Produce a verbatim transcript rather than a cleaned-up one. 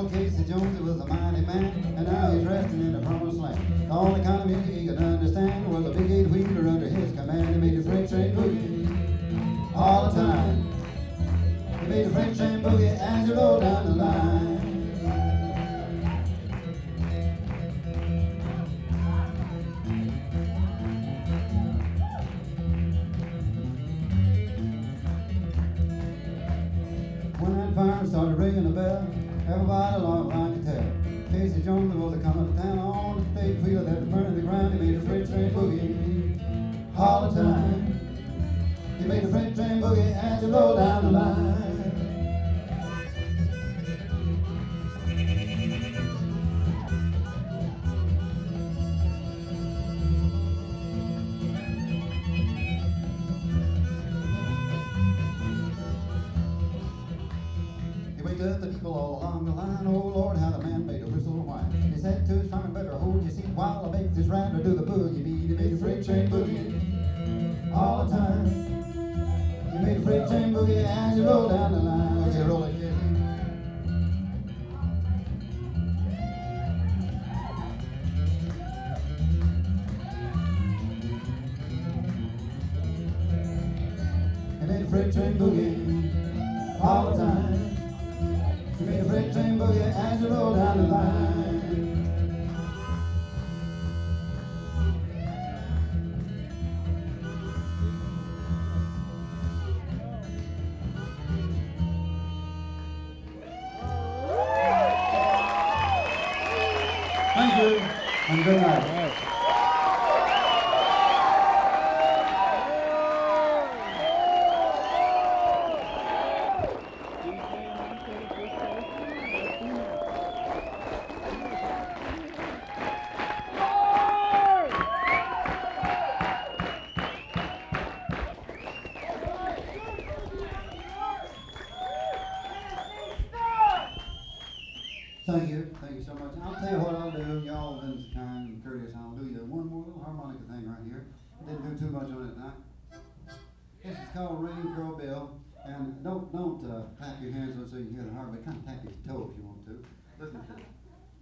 old Casey Jones was a mighty man, and now he's resting in the promised land. The only kind of music he could understand was a big eight wheeler under his command. He made the freight train boogie all the time. He made the freight train boogie as he rolled down the line. When that fire started ringing the bell, everybody along the line could tell Casey Jones was a coming to town on the eight wheeler that was burning the ground. He made the freight train boogie all the time. He made the freight train boogie as he rolled down the line. He waked up the people all along the line. Oh Lord, how the man made a whistle whine. He said to his farmer, better hold your seat while I make this rider do the boogie beat. He made a freight train boogie all the time. He made a freight train boogie as he rolled down the line. Okay, roll it, Casey. He made a freight train boogie all the time. He made a freight train boogie as he rolled down the line. Thank you, and good night. Thank you, thank you so much. And I'll tell you what I'll do. Y'all have been kind and courteous. I'll do you one more little harmonica thing right here. I didn't do too much on it tonight. This is called Rain Crow Bill. And don't don't uh, clap your hands so you can hear the harp, but kind of tap your toe if you want to. Listen to this.